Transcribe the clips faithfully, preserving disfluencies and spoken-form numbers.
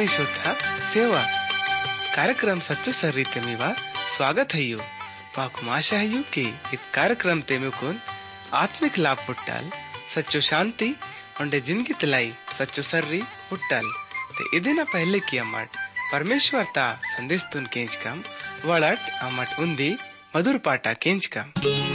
श्रोता सेवा कार्यक्रम सच्चो सर्री तेमीवा स्वागत है। माकुम आशा है कि इस कार्यक्रम तेमुकुन आत्मिक लाभ पुट्टाल सच्चो शांति और जिंदगी तलाई सच्चो सर्री पुट्टाल ते इदिना पहले की अमट परमेश्वर ता संदेश तुन केंच कम वड़ट अमट उन्दी मधुर पाटा केंच कम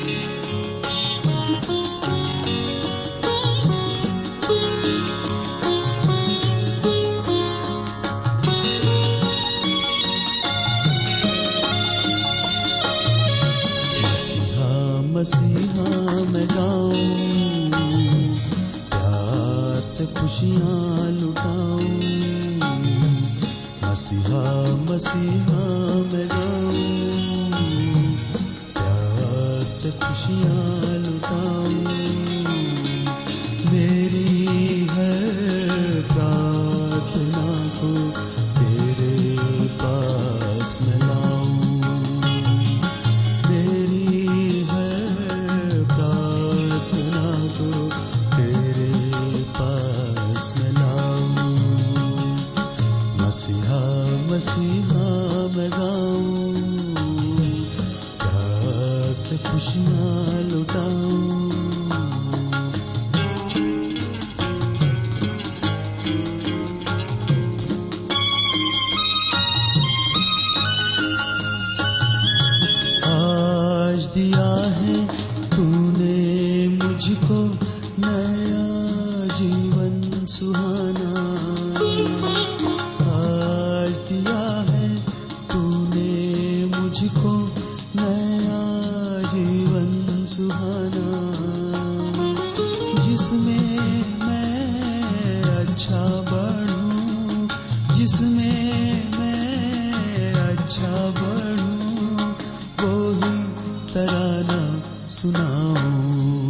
मसीहा मैं गाऊं, प्यार से खुशियाँ लुटाऊं। मसीहा मसीहा मैं गाऊं, प्यार से खुशियाँ लुटाऊं। मेरी है प्रार्थना को तेरे पास मैं लाऊं। मसीहा मैं गाऊं, प्यार से खुशियाँ लुटाऊं। आज दिया है तूने मुझको नया जीवन सुहाना। मुझको नया जीवन सुहाना, जिसमें मैं अच्छा बढ़ूं, जिसमें मैं अच्छा बढ़ूं, वो ही तराना सुनाऊं।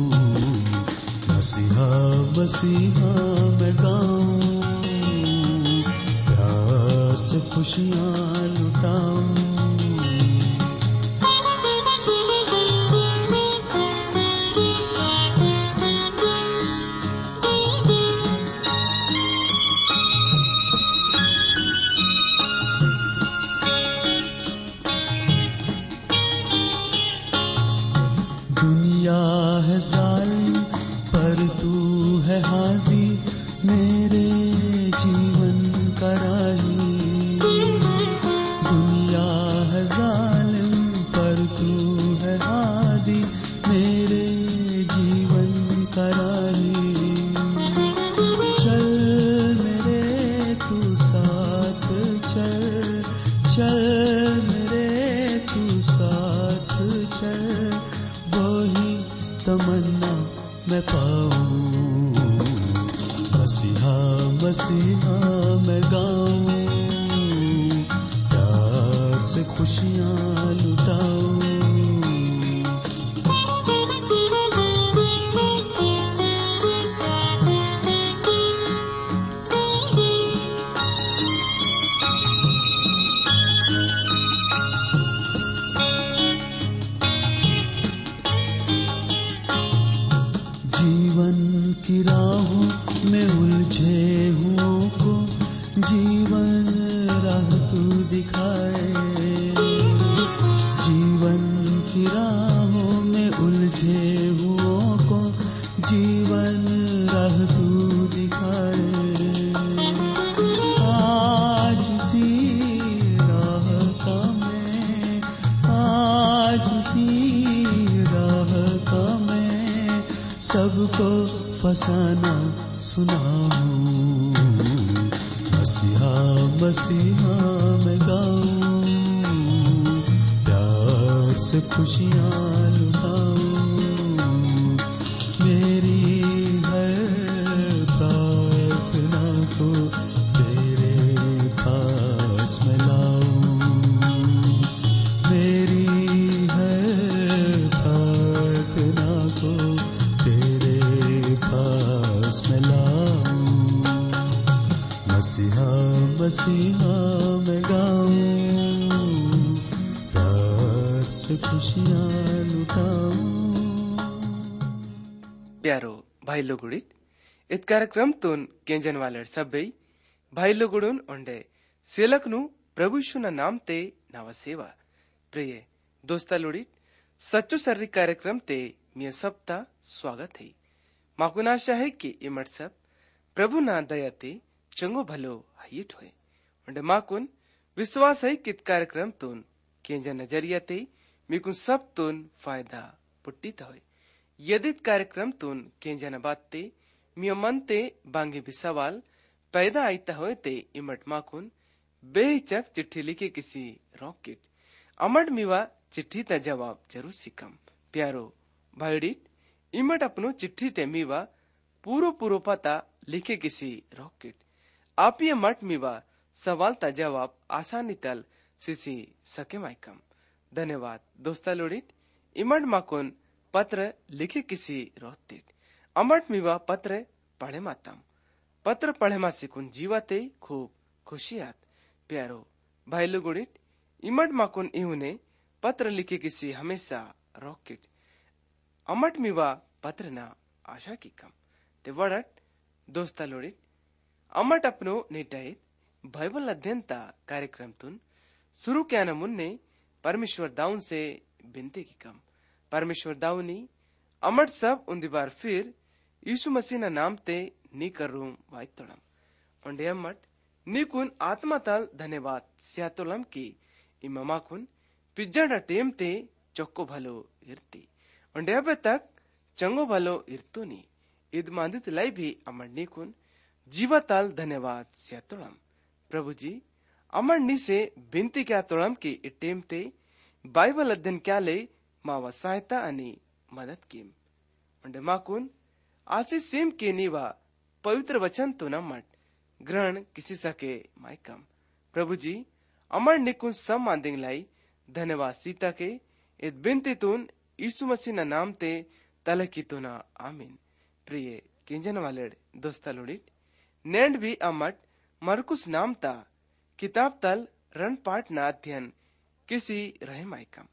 मसीहा मसीहा मैं गाऊं, प्यार से खुशियाँ लुटाऊं। दुनिया है जालिम पर तू है हादी, मेरे जीवन का राही। दुनिया है जालिम पर तू है हादी, मेरे जीवन का राही। चल मेरे तू साथ चल, चल मेरे तू साथ चल, वही तमन्ना मैं पाऊं। मसीहा मसीहा मैं गाऊं, प्यार से खुशियाँ लुटाऊं। जीवन की राहों में उलझे हुओं को जीवन राह तू दिखाए। जीवन की राहों में उलझे हुओं को जीवन राह तू दिखाए। आज उसी राह का मैं, आज उसी राह का मैं सबको फसाना सुनाऊं। मसीहा मसीहा मैं गाऊं, प्यार से खुशियाँ लुटाऊं। मेरी है प्रार्थना को तेरे पास मैं लाऊं। मेरी है प्रार्थना को पास में लाऊं। मसीहा मसीहा मैं गाऊं, प्यार से खुशियाँ लुटाऊं। प्यारो भाई लोगुड़ी इत कार्यक्रम तुन केंजन वाले सभी भाई लोगुडून ओंडे सेलकनु प्रभु यीशु ना नाम ते नवा सेवा प्रिय दोस्ता लोडीत सच्चो सर्री कार्यक्रम ते मिया सबता स्वागत है। माकुन आशा है कि इमट सब प्रभु ना दया ते चंगो भलो हयिट होए ओंडे माकुन विश्वास है कित कार्यक्रम तुन केंजा नजरिया ते मिकुन सब तुन फायदा पुट्टित होए। यदि कार्यक्रम तुन केंजा न बात ते मिया मन ते बांगे भी सवाल पैदा आईता होए ते इमट माकुन बेहिचक चिट्ठी लिखे किसी रॉकेट अमट मिवा चिट्ठी ता जवाब जरूर सिकम। प्यारो भाईडीट इमट अपनो चिट्ठी ते मिवा पूरो पूरो पता लिखे किसी रॉकेट आप ये मट मिवा सवाल ता जवाब आसानी तल सिसी सके माइकम। धन्यवाद दोस्ता लोडिट इमट माकुन पत्र लिखे किसी रॉकेट अमट मिवा पत्र पढ़े मातम पत्र पढ़े मा सिकुन जीवाते खूब खुशियात। प्यारो भाई लोगुडिट इमट माकुन इहुने पत्र लिखे किसी हमेशा रॉकेट अमट मिवा पत्र ना आशा की कम ते वड़ट दोस्ता लोडिट अमट अपनो नेटाइत बाइबल अध्ययन ता कार्यक्रम तुन शुरू क्या न मुन्ने परमेश्वर दाऊन से बिनते की कम परमेश्वर दाऊनी अमट सब उन बार फिर यीशु मसीह ना नाम ते नी कर रूम वाई तोड़म ओंडे अमट नीकुन आत्मा ताल धन्यवाद स्यातोलम की इमामा कुन पिज्जा टेम ते चौक्को भलो इरती ओंडे अबे तक चंगो भलो इरतो नी इद मांदित लाई भी अमर नीकुन जीवा ताल धन्यवाद स्यातोलम प्रभु जी अमर नी से बिनती क्या तोड़म की टेम ते बाइबल अध्ययन क्या ले मावा सहायता अनि मदद कीम ओंडे माकुन आशीष सेम के नीवा पवित्र वचन तो न मट ग्रहण किसी सके माइकम प्रभु जी अमर निकुन सब मांदिंग लाई धन्यवाद सीता के इत बिनती तुन यीशु मसीह ना नाम ते तल की तुना आमीन। प्रिय किंजन वाले दोस्ता लोडिट नेंड भी अमट मरकुस नाम ता किताब तल रण पाठ ना अध्ययन किसी रहे माइकम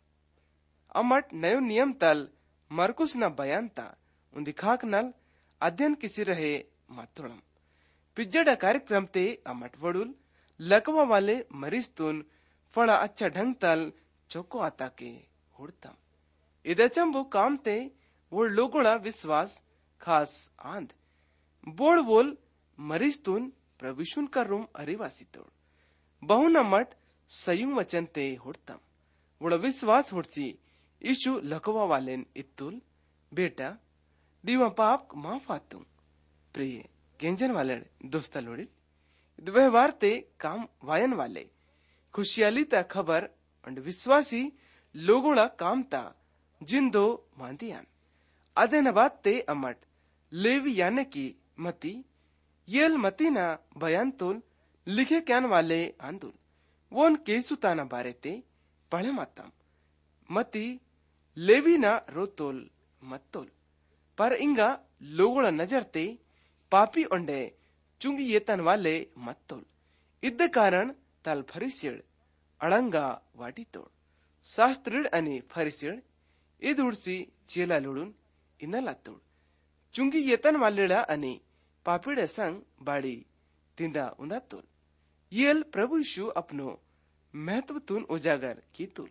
अमट नयो नियम तल मरकुस ना बयान ता उन दिखाक नल अध्ययन किसी रहे मातोड़म पिज्जड़ा कार्यक्रम ते अमट वडुल लकवा वाले मरीज तुन फड़ा अच्छा ढंग तल चौको आता के हुड़तम इदचंबो काम ते वो लोगोड़ा विश्वास खास आंध बोड़ बोल मरीज तुन प्रविशुन का रूम अरिवासी तोड़ बहु नमट सयुंग वचन ते हुड़तम वोड़ा विश्वास हुड़सी ईशु लकवा वाले इत्तुल बेटा दीवा पाप माफ आतू प्रिय केंजन वाले दोस्ता लोड़ी व्यवहार ते काम वायन वाले खुशियाली ता खबर और विश्वासी लोगोड़ा काम ता जिंदो मांदियान अदे नबात ते अमट लेवी याने की मती येल मती ना बयान तोल लिखे क्यान वाले आंदोल वोन केसु ताना बारे ते पढ़े मातम मती लेवी ना रोतोल मत्तोल पर इंगा लोगोड़ा नजर ते पापी ओंडे चुंगी येतन वाले मत्तोल इद्द कारण तल फरिसिड अड़ंगा वाटी तोड़ शास्त्रिड अनि फरिसिड इद उड़सी चेला लुडून इनला तोड़ चुंगी येतन वालेड़ा अनि पापीड़े संग बाड़ी तिंदा उंदा तोल येल प्रभु यीशु अपनो महत्व तुन उजागर की तुल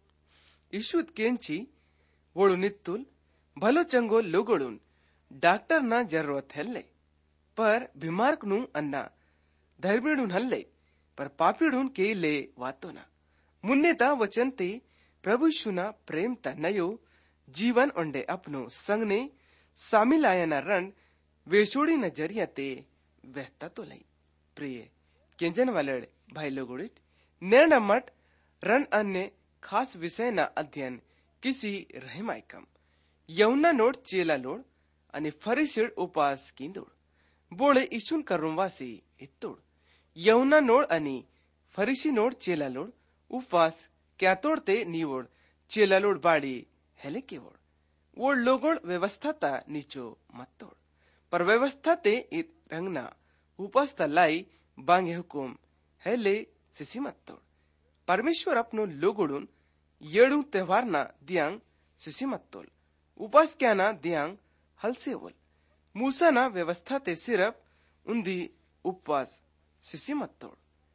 यीशु केंची वोड़ू नित्तुल भलो चंगो लोगोड़ून डॉक्टर ना जरूरत हल्ले पर बीमार नु अन्ना धर्मीडून हल्ले पर पापीडून के ले वातो ना मुन्ने ता वचन ते प्रभु यीशुना प्रेम ता नयो जीवन ओंडे अपनो संग ने शामिल आया ना रण वेशोड़ी न जरिया ते वहता तो लई। प्रिय केंजन वाले भाई लोगोड़िट नैंड मट रण अन्य खास विषय ना अध्ययन किसी रहे माइकम यौना नोड चेला लोड आणि फरिसिड उपास किंदोड बोळे इशून करुमवासी इत्तोड यौना नोड आणि फरिसी नोड चेला लोड उपवास क्या तोड़ते नीवोड चेला लोड बाड़ी हेले केवोड वो लोगोड व्यवस्था ता नीचो मत्तोड पर व्यवस्था ते इत रंगना उपस्ता लाई बांगे हुकुम हेले सिसी मत्तोड परमेश्वर अपनो लोगोडून येडू त्योहार ना दियांग सिसी मत्तोल उपास क्या ना दियांग हलसे वोल मूसा ना व्यवस्था ते सिर्फ उन्दी उपवास सिसी मत तोड़।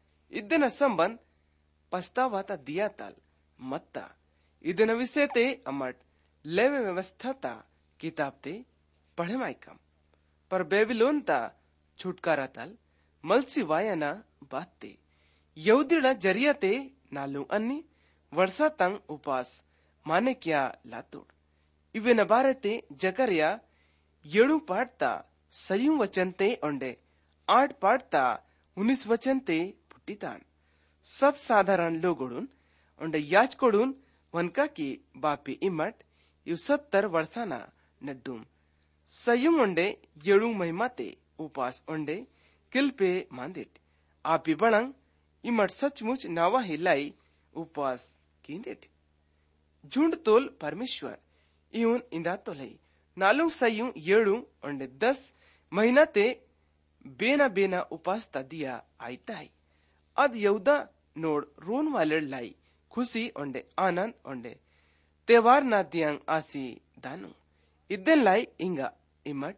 इदन संबंध पछतावाता दिया ताल मत्ता इदन विषय ते अमट लेवे व्यवस्था ता किताब ते पढ़े माइकम पर बेबीलोन ता छुटकारा ताल मलसी वायना बात ते यहूदीड़ा जरिया ते नालू अन्नी वर्षा तंग उपास माने क्या लातोड़ इवे नबारे ते जकरिया येड़ू पाठता सयू वचन ते ओंडे आठ पाठता उन्नीस वचन ते पुट्टीतान सब साधारण लोगोडून ओंडे याचकोडून वनका की बापी इमट यु सत्तर वर्षाना नड्डूम सयू ओंडे येड़ू महिमा ते उपास ओंडे किल्पे मांदिट आपी बणंग इमट सचमुच नावा हिलाई उपवास कींदेट झुंड तोल परमेश्वर इउन इंदा तोलई नालू सयू येड़ू ओंडे दस महीना ते बेना बेना उपासता दिया आईता है अद यहूदा नोड रोन वालेड लाई खुशी ओंडे आनंद ओंडे त्योहार ना दियांग आसी दानु इदन लाई इंगा इमट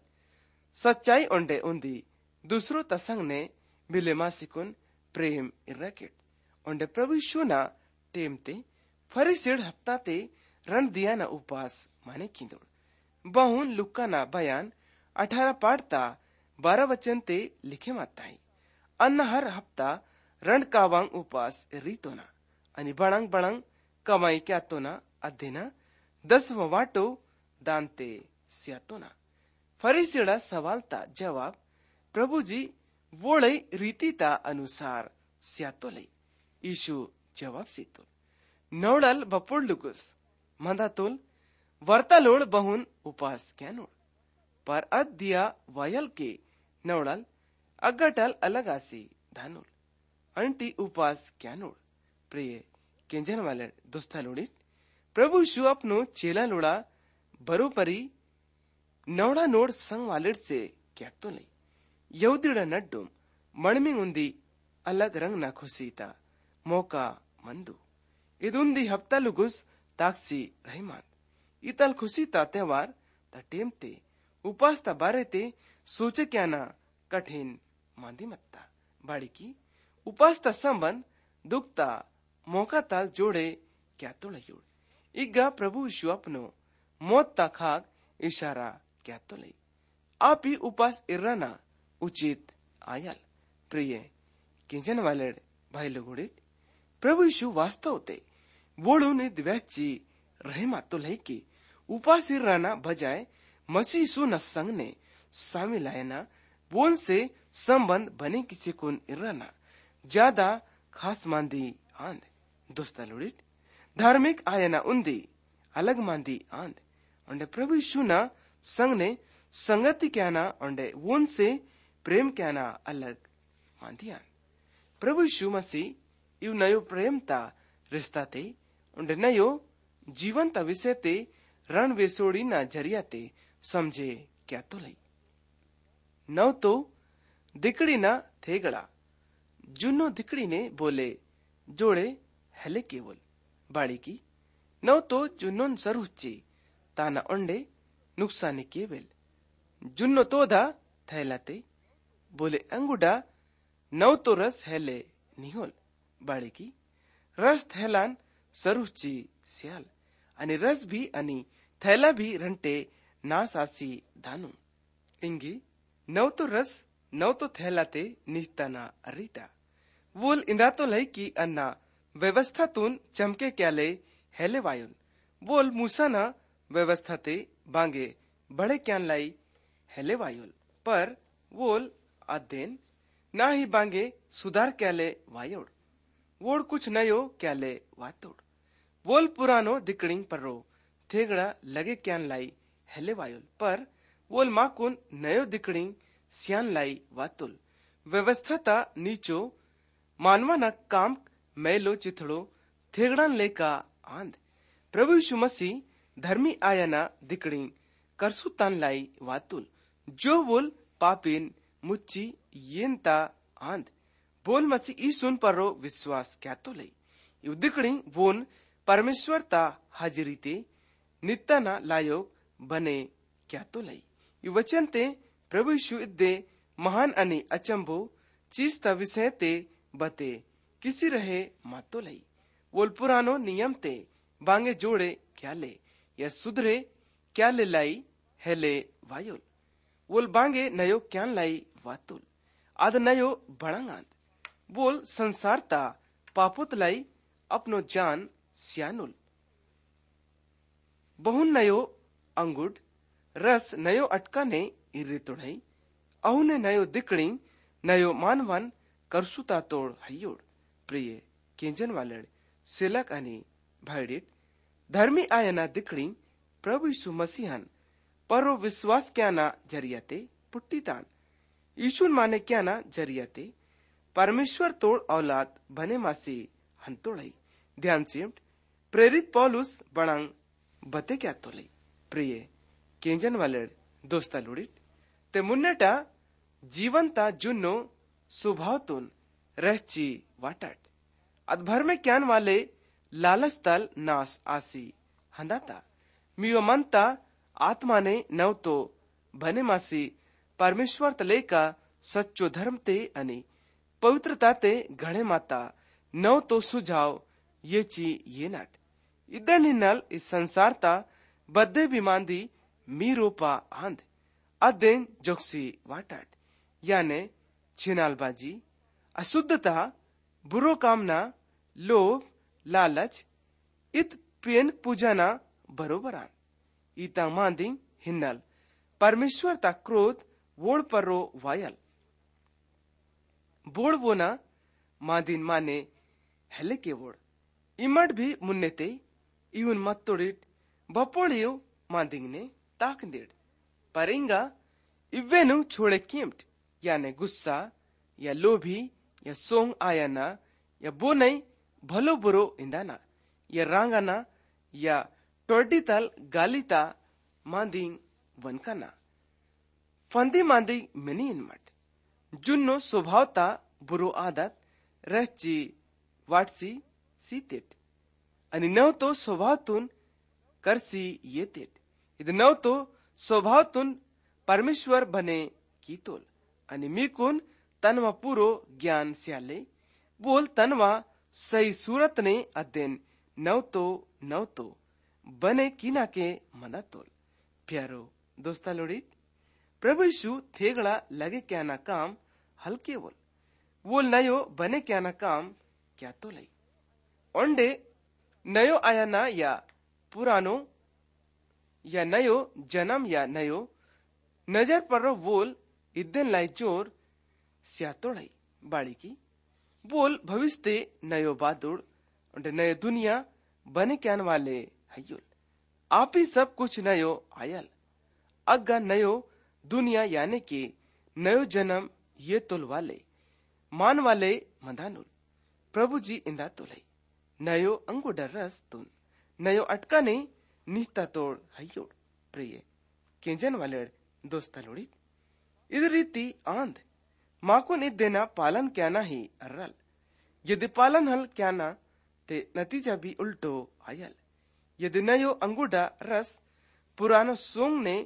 सच्चाई ओंडे उंदी दूसरो तसंग ने बिले मासिकुन प्रेम इरकेट ओंडे प्रभु शुना टेमते फरीसिड हफ्ता ते रण दिया ना उपास माने किंदोड़ बहुन लुक्का ना बयान अठारह पाठता बारह वचन ते लिखे माता है अन्न हर हफ्ता रण कावांग उपास रीतो ना अनि बणंग बणंग कमाई क्या तो ना अध्यना दस वाटो दानते सियातो ना फरीसिड़ा सवालता जवाब प्रभु जी वोड़ई रीतिता अनुसार स्यातो लई यीशु जवाब सीतो नौड़ल बपोड़ लुकुस मंदातोल वर्तालोड़ बहुन उपास कैनोड़ पर अद दिया वायल के नौड़ल अगटल अलग आसी धानोल अंटी उपास कैनोड़ प्रिय केंजन वाले दोस्ता लोड़ी प्रभु शु अपनो चेला लोड़ा बरोपरी नौड़ा नोड़ संग वालेड से क्या तो लई यहूदीड़ा नड्डुम मणमिंग उंदी अलग रंग ना खुशीता मौका मंदु इदुंदी हफ्ता लुगुस ताक्सी रहमान इतल खुशीता त्योहार ता टेमते उपास ता बारे ते सोचे क्या ना कठिन मांदी मत्ता बाड़ी की उपास ता संबंध दुखता मौका ताल जोड़े क्या तो लयोड़ इग्गा प्रभु यीशु अपनो मौत ता खाग इशारा क्या तो लई आप ही उपास इर्राना उचित आयल प्रिय किंजन वाले भाई लोगोड़े प्रभु यीशु वास्तव ते वोड़ू ने दिव्याची रहे मातो लई की उपास इर्राना बजाय मसीह सु न संग ने शामिल आयना बोन से संबंध बने किसी कुन इर्राना ज्यादा खास मांदी आंद दोस्ता लोड़िट धार्मिक आयना उंदी अलग मांदी आंद ओंडे प्रभु यीशु न संग ने संगति क्या ना ओंडे वोन से प्रेम क्या ना अलग मांदियान प्रभु यीशु मसीह इव नयो प्रेम ता रिश्ता ते उंडे नयो जीवन ता विषय ते रण वेसोड़ी ना जरिया ते समझे क्या तो लई नव तो दिकड़ी ना थेगड़ा जुनो दिकड़ी ने बोले जोड़े हेले केवल बाड़ी की नव तो जुन्नोन सरुच्ची ताना ओंडे नुकसानी केवल जुन्नो तो दा थैलाते बोले अंगुडा नव तो रस हेले निहोल बाड़ी की रस थैलान सरुच्ची सियाल अनि रस भी अनि थैला भी रंटे नास आसी धानु इंगी नव तो रस नव तो थैलाते निहताना अरीता वोल इंदा तो लई की अन्ना व्यवस्था तुन चमके क्याले हेले वायुन वोल मूसा ना व्यवस्था ते बांगे बड़े क्यान लाई हेले वायुल पर वोल अध्ययन ना ही बांगे सुधार क्याले वायोड़ वोड़ कुछ नयो क्याले वातोड़ वोल पुरानो दिकड़िंग पर्रो थेगड़ा लगे क्यान लाई हेले वायुल पर वोल माकुन नयो दिकड़िंग सियान लाई वातुल व्यवस्था ता नीचो मानवा न काम मैलो चिथड़ो थेगड़ान लेका आंद प्रभु यीशु मसीह धर्मी आयना दिकड़िंग करसु तान लाई वातुल जो बोल पापिन मुच्ची येनता आंद बोल मसीह ईसुन पर्रो विश्वास क्या तो लई यु दिकड़िंग वोन परमेश्वर ता हाजिरी ते नित्ता ना लायोग बने क्या तो लई यु वचन ते प्रभु यीशु इद्दे महान अनि अचंभो चीज ता विषय ते बते किसी रहे मातो लई वोल पुरानो नियम ते बांगे जोड़े क्या ले या सुधरे क्या ले लाई हेले वायुल वोल बांगे नयो क्या लाई वातुल आद नयो बड़ंगांद बोल संसार ता पापुत लाई अपनो जान सियानुल बहुन नयो अंगुड रस नयो अटकाने इर्रे तोड़ई अहुने नयो दिकड़ी नयो मानवन करसुता तोड़ हयोड़ प्रिय केंजन वालड़ सिलक आणि भाईडिट धर्मी आयना दिकड़ी प्रभु यीशु मसीहन परो विश्वास क्याना जरियाते पुट्टीतान यीशुन माने क्याना जरियाते परमेश्वर तोड़ औलाद बने मासी हंतोड़ई ध्यान सिमट प्रेरित पौलुस बड़ांग बते क्या तोलई प्रिय केंजन वालड़ दोस्ता लुड़िट ते मुन्नेटा जीवनता जुन्नो स्वभावतुन रहची वाटट अदभर में क्यान वाले लालच तल नास आसी हंदाता मियो मनता आत्मा ने नव तो बने मासी परमेश्वर तले का सच्चो धर्म ते अनि पवित्रता ते घड़े माता नव तो सुझाव ये ची ये नाट इधर हिन्नल इस संसार ता बद्दे बिमांदी मीरोपा आंध अदेन जोक्सी वाटाट याने छिनालबाजी अशुद्धता बुरो कामना लोभ लालच इत पेन पूजना बरोबरान इता मांदी हिन्नल परमेश्वर ता क्रोध वोड़ पर्रो वायल बोड़ बोना मादिन माने हेले के वोड़ इमट भी मुन्नेते इवन मत्तोडिट बपोड़ियो मादिंग ने ताकंदेड़ परिंगा इवेनु छोड़े कीमट याने गुस्सा या लोभी या सोंग आयाना या बोनई भलो बुरो इंदाना या रांगाना या टोडितल गालिता मांदिंग वनकाना फंदी मांदी मिनी इनमट जुन्नो स्वभावता बुरो आदत रहची वाटसी सीतेट आणि नव तो स्वभावतून करसी येतेट इद नव तो स्वभावतून परमेश्वर बने कीतोल आणि मीकून तनवा पुरो ज्ञान स्याले बोल तनवा सही सूरत ने अध्ययन नव तो नव तो बने कीना के मदतोल प्यारो दोस्ता लोड़ित प्रभु यीशु थेगड़ा लगे क्या ना काम हल्के बोल वोल नयो बने क्या ना काम क्या तो लई ओंडे नयो आया ना या पुरानो या नयो जन्म या नयो नजर पर वोल इद्दन लाई जोर स्यातोड़ई बाड़ी की बोल भविष्य नयो बादुड़ और नयो दुनिया बने क्यान वाले हयुल आप ही सब कुछ नयो आयल अग्गा नयो दुनिया यानी कि नयो जन्म ये तुल वाले मान वाले मदानुल प्रभु जी इंदा तुलई नयो अंगुडर रस तुन नयो अटका ने निहता तोड़ हयोड़ प्रिय केंजन वाले दोस्ता लोड़ी इधर रीति आंध माकुन इत देना पालन क्या ना ही अर्रल यदि पालन हल क्या ना ते नतीजा भी उल्टो आयल यदि नयो अंगुडा रस पुरानो सोंग ने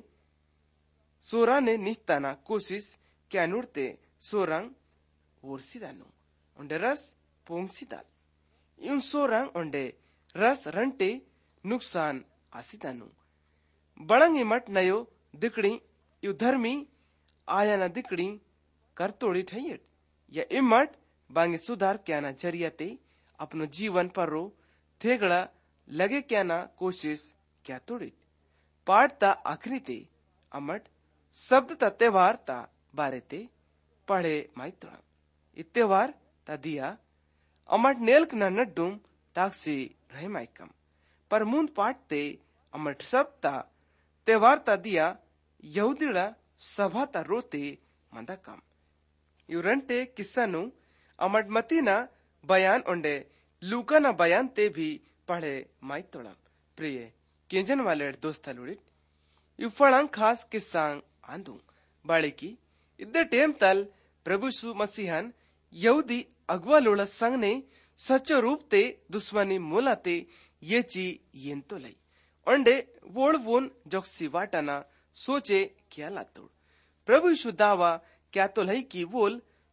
सोरा ने निहताना कोशिश क्या नुड़ते सोरंग ओरसीदानु उंडे रस पोंगसीदाल इन सोरंग उंडे रस रंटे नुकसान आसीदानु बड़ंग इमट नयो दिकड़ी यु धर्मी आया न दिकड़ी कर तोड़ी ठैयट या इमट बांगे सुधार क्या ना जरियाते अपनो जीवन पर रो थेगड़ा लगे क्या ना कोशिश क्या तोड़ी पाठ ता आखरी ते अमट शब्द ता त्योहार ता बारे ते पढ़े माइत्रा इत्तेवार ता दिया अमट नेल्क ना नड्डुम ताक्सी रहे माइकम पर मुंद पाठ ते अमट सब ता त्योहार ता दिया यहूदीड़ा सभा ता रोते मंदकम युरंटे किस्सानु अमट मतीना बयान उंडे लूका ना बयान ते भी पढ़े माइतोड़म प्रिय केंजन वाले दोस्ता लुड़िट यु फड़ंग खास किस्सांग आंदू बाड़े की इद्दे टेम तल प्रभु सु मसीहन यहूदी अगवा लोड़ा संग ने सच्चो रूप ते दुश्मनी मोलाते ये ची येन तो लई ओंडे वोड़ वोन जोक्सी वाटाना सोचे क्या लातोड़ प्रभु यीशु दावा क्या तो लई की वोल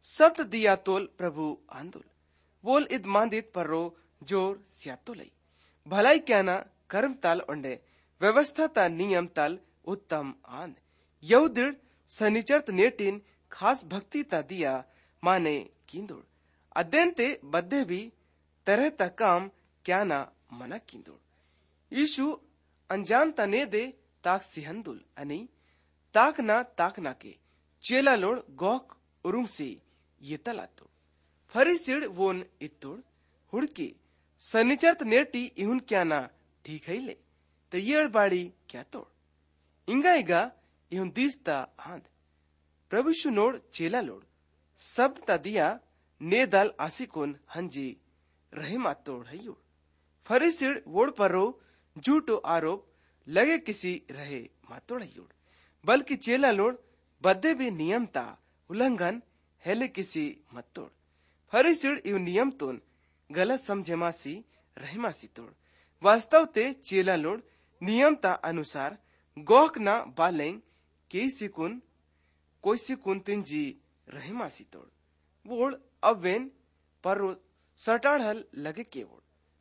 शब्द दिया तोल प्रभु आंदुल बोल इद मांदित पर्रो जोर स्यातो लई भलाई क्याना कर्म ताल ओंडे व्यवस्था ता नियम ताल उत्तम आंद यहुदिर सनिचर्त नेटिन खास भक्ति ता दिया माने किंदुड़ अद्यंते बद्दे भी तरह ता काम क्याना मना किंदुड़ यीशु अनजान ता ने दे ताक सिहंदुल अनि ताक ना ताक ना के चेला लोड गोक उरुम से ये तलातो फरीसिड वोन इत्तुड़ हुड़की सनिचर्त नेटी इहुन क्याना ठीक है ले तो ये बाड़ी क्या तोड़ इंगा इगा इहुन दीस्ता आंद प्रभुशु नोड चेला लोड शब्द ता दिया ने दाल आसिकोन हंजी रहे मातोड़ है युड़ फरीसिड वोड़ परो झूठो आरोप लगे किसी रहे मातोड़ है युड़ बल्कि चेला लोड बद्दे भी नियम ता उल्लंघन हेले किसी मत्तोड़ फरीसिड इव नियम तोन गलत समझे मासी रहे मासी तोड़ वास्तव ते चेला लोड नियम ता अनुसार गोहक ना बालेंग के सिकुन कोई सिकुन तिंजी रहे मासी तोड़ वोड़ अवेन परो सटाढ़ल लगे के वोड़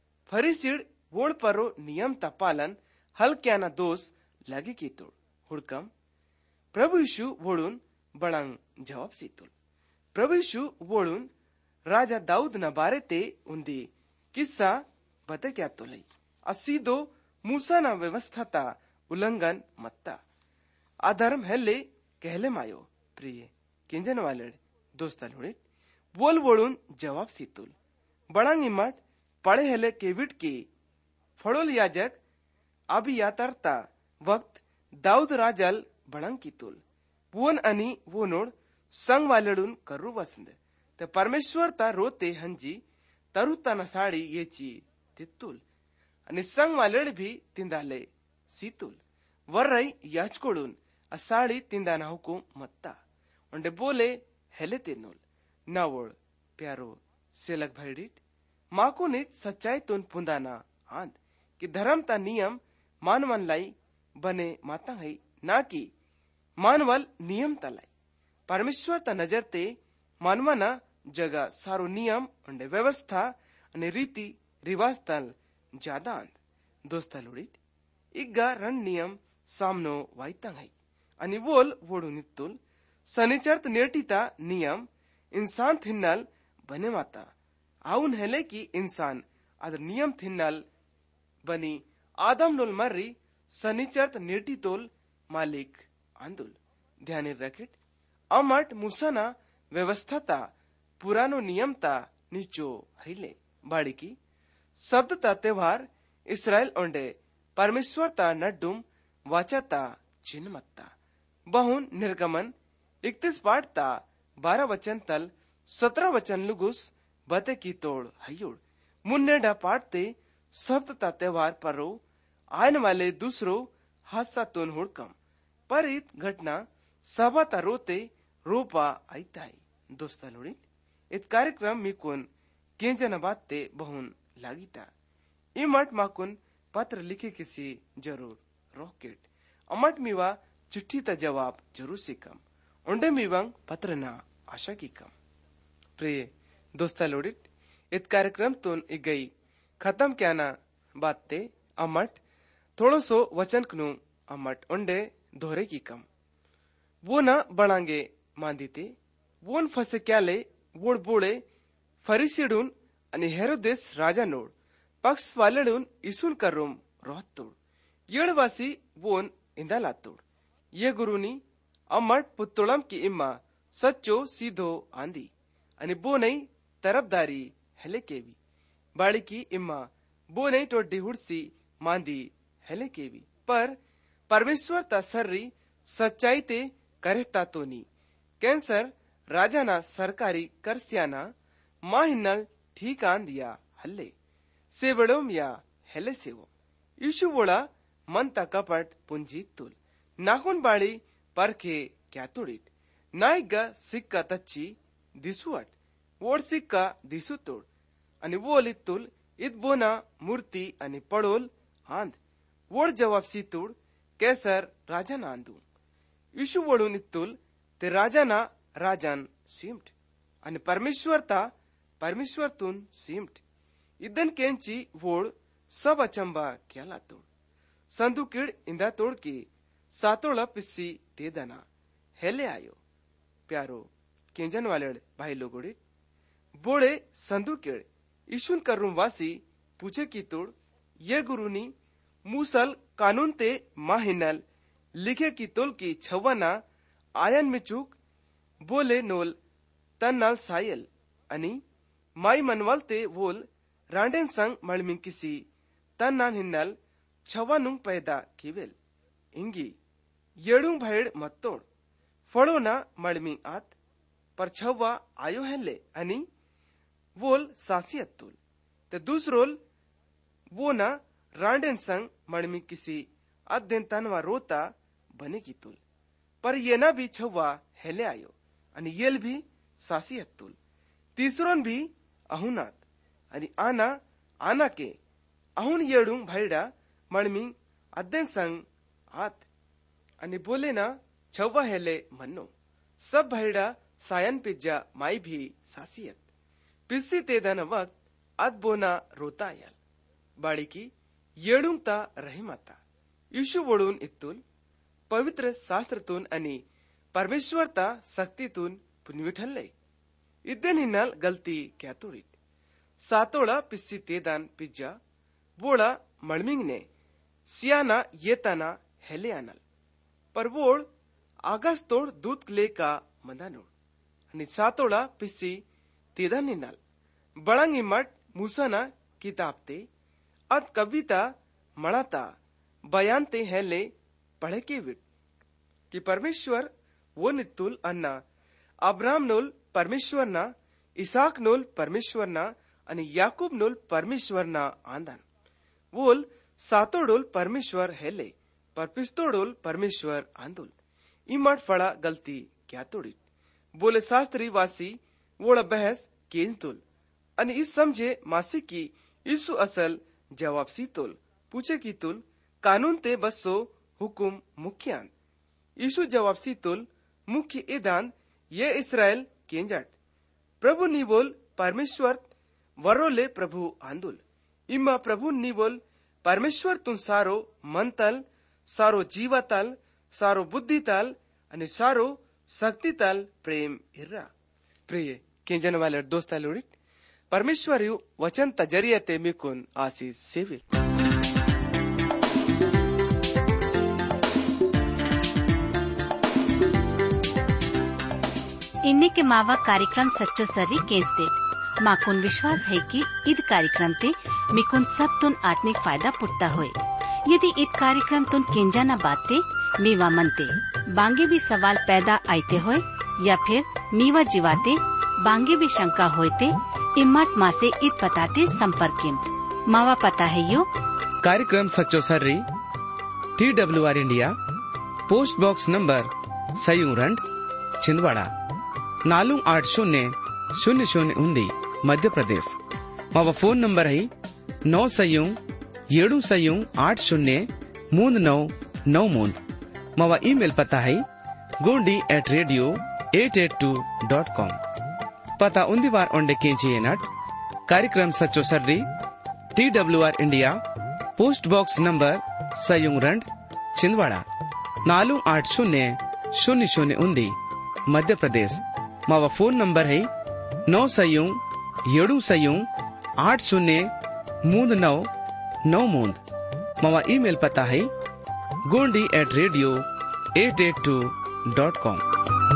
फरीसिड वोड़ परो नियम ता पालन हल क्या ना दोष लगे की तोड़ हुड़कम प्रभु यीशु वोड़ुन बड़ंग जवाब सीतुल प्रभु यीशु वोड़ुन राजा दाऊद न बारे ते उन्दी किस्सा बते क्या तो लई असीदो मूसा न व्यवस्था ता उल्लंघन मत्ता अधर्म हेले कहले मायो प्रिय किंजन वाले दोस्ता लोड़े बोल वोड़ुन जवाब सीतुल बड़ंग इमट पड़े हेले केविट की फड़ोल याजक अभी यातरता वक्त दाऊद राजल बड़ंग की तुल वोन अनि वो नोड संग वालेडून करू वसंद ते परमेश्वर ता रोते हंजी तरु तना साड़ी ये ची तित्तुल अनि संग वालेड भी तिंदाले सीतुल वर्रई याचकोडून आ साड़ी तिंदाना हुकुम मत्ता उंडे बोले हेले तेनोल नावोड़ प्यारो सेलक भैडिट माको नित सच्चाई तुन पुंदाना आंद कि धर्म ता नियम मानवन लाई बने माता है ना कि मानवल नियम तलाई परमेश्वर ता नजर ते मानवाना जगह सारो नियम उंडे व्यवस्था अने रीति रिवाज तल ज्यादा आंद दोस्ता लोड़ित इग्गा रण नियम सामनो वाइतंग है अनि वोल वोडु नित्तुल सनिचर्त नेटिता नियम इंसान थिन्नल बने माता आउन हेले की इंसान अदर नियम थिन्नल बनी आदम नोल मर्री सनिचर्त नेटी तोल मालिक आंदुल ध्यान रखिट अमट मुसाना व्यवस्था ता पुरानो नियम ता नीचो हिले बाड़ी की शब्द ता त्योहार इसराइल ओंडे परमेश्वर ता नड्डुम वाचा ता चिन्मत्ता बहुन निर्गमन इकतीस पाठ ता बारह वचन तल सत्रह वचन लुगुस बते की तोड़ हयुड़ मुन्नेडा पाठ ते शब्द ता त्योहार परो आने वाले दूसरो हादसा तोन हुड़कम पर इत घटना सभा ता रोते रोपा आईता है दोस्ता लोड़ी इत कार्यक्रम मिकुन केंजन बात ते बहुन लागिता इमट माकुन पत्र लिखे किसी जरूर रॉकेट अमट मीवा चिट्ठी ता जवाब जरूर सिकम उंडे मीवंग पत्र ना आशा की कम प्रिय दोस्ता लोड़ित इत कार्यक्रम तुन इगई खत्म क्या ना बात ते अमट थोड़ो सो वचन कनु अमट उंडे दोहरे की कम वो न बढ़ांगे मांदीते वोन फसे क्याले वोड़ बोड़े फरीसीडून अनि हेरोदेस राजा नोड पक्ष वालेडून इसुन करूम रोहतोड़ येड़वासी वोन इंदालातोड़ ये गुरुनी अमट पुत्तोलम की इम्मा सच्चो सीधो आंदी अनि बोनई तरफदारी हेले केवी बाड़ी की इम्मा बोनई टोड्डी हुड़सी मांदी हेले केवी पर परमेश्वर ता सर्री सच्चाई ते करता तोनी कैंसर राजाना सरकारी करस्याना माहिनल ठीक आन दिया हल्ले सेवड़ोम या हेले सेवो यीशु बोला मन ता कपट पुंजी तुल नाखुन बाड़ी परखे क्या तोड़िट नाइगा सिक्का तच्ची दिसुअट वोड़ सिक्का दिसु तोड़ अनि वोल तुल इत बोना मूर्ति अनि पड़ोल आंद वोड़ जवाब सी तोड़ कैसर राजन आंदू यीशु वोड़ू नित्तुल ते राजाना राजन सीमट आणि परमेश्वरता परमेश्वरतून सीमट इदन केंची वोड सब अचंबा केला तोड संदुकीड इंदा तोड की सातोळा पिस्सी ते दना हेले आयो प्यारो केंजन वाले भाई लोगोड़े बोड़े संदुकीड ईशुन करूं वासी पूछे की तोड़ ये गुरुनी मूसल कानून ते माहिनल लिखे की तोल की छवना आयन में चूक बोले नोल तन नाल सायल अनि माई मनवल ते वोल रांडेन संग मळमिंग किसी तन नान हिन्नल छवानुंग पैदा किवेल इंगी येडुंग भैड मत्तोड़ फड़ो ना मळमिंग आत पर छवा आयो हेले अनि वोल सासी अत्तुल ते दूसरोल वो ना रांडेन संग मळमिंग किसी अध्यन तनवा रोता बने की तुल पर ये ना भी छवा हेले आयो अनि येल भी सासी अत्तुल तीसरोन भी अहुनात अनि आना आना के अहुन येडुंग भैडा मळमिंग अध्यन संग आत अनि बोले ना छवा हेले मन्नो सब भैडा सायन पिज्जा माई भी सासियत पिस्सी तेदन वक्त अद बोना रोता आयल बाड़ी की येडुंग ता रहिमाता यीशु वोडून इत्तुल पवित्र शास्त्रतून आणि परमेश्वरता शक्तीतून पुनविठल्ले इद्देन हिन्नल गलती क्या तोड़ीत सातोड़ा पिस्सी तेदान पिज्जा बोड़ा मळमिंग ने सियाना येताना हेले आनल पर वोड़ आगस तोड़ दूत ले का मंदानोड़ आणि सातोड़ा पिस्सी तेदान हिन्नल बड़ंगी मठ मूसाना किताब ते अद कविता मणाता बयान ते हेले पढ़े के विट कि परमेश्वर वो नित्तुल अन्ना अब्राहम नोल परमेश्वर ना इसाक नोल परमेश्वर ना आणि याकूब नोल परमेश्वर ना आंदन वोल सातोडोल परमेश्वर हेले पर पिस्तोडोल परमेश्वर आंदुल इमाट फड़ा गलती क्या तोड़ी बोले शास्त्री वासी वोड़ा बहस केंज तुल अनि इस समझे मासी की यीशु असल जवाब सी तुल पूछे की तुल कानून ते बसो हुकुम मुख्यान यीशु जवाब सी तुल मुख्य इदान ये इस्राएल केंजट प्रभु नी बोल परमेश्वर वरोले प्रभु आंदुल इम्मा प्रभु नी बोल परमेश्वर तुम सारो मनतल सारो जीवतल सारो बुद्धितल आणि सारो शक्तितल प्रेम इर्रा प्रिय केंजन वाले दोस्ता लोडित परमेश्वर यु वचन तजरियते मिकुन आशीष सेविल इन्ने के मावा कार्यक्रम सच्चो सर्री केंसते माकुन विश्वास है कि ईद कार्यक्रम ते मिकुन सब तुन आत्मिक फायदा पुटता होए यदि ईद कार्यक्रम तुन केंजा न बाते मीवा मनते बांगे भी सवाल पैदा आते होए या फिर मीवा जीवाते बांगे भी शंका होते इम्माट माँ से ईद पताते संपर्क किम मावा पता है यो कार्यक्रम सच्चो सर्री T W R India post box number सयूरंड छिंदवाड़ा नालू आठ शून्य शून्य शून्य उन्दी मध्य प्रदेश मावा फोन नंबर है नौ सयू येडू सयू आठ शून्य मूंद नौ नौ मूंद मावा ईमेल पता है Gondi at radio at at two dot com पता उन्दी बार ओंडे केंची नट कार्यक्रम सच्चो सर्री T W R India post box number सयूरंड छिंदवाड़ा नालू आठ शून्य शून्य शून्य उन्दी मध्य प्रदेश मावा फोन नंबर है नौ सयू येडू सयू आठ शून्य मूंद नौ नौ मूंद मावा ईमेल पता है Gondi at radio at at two dot com.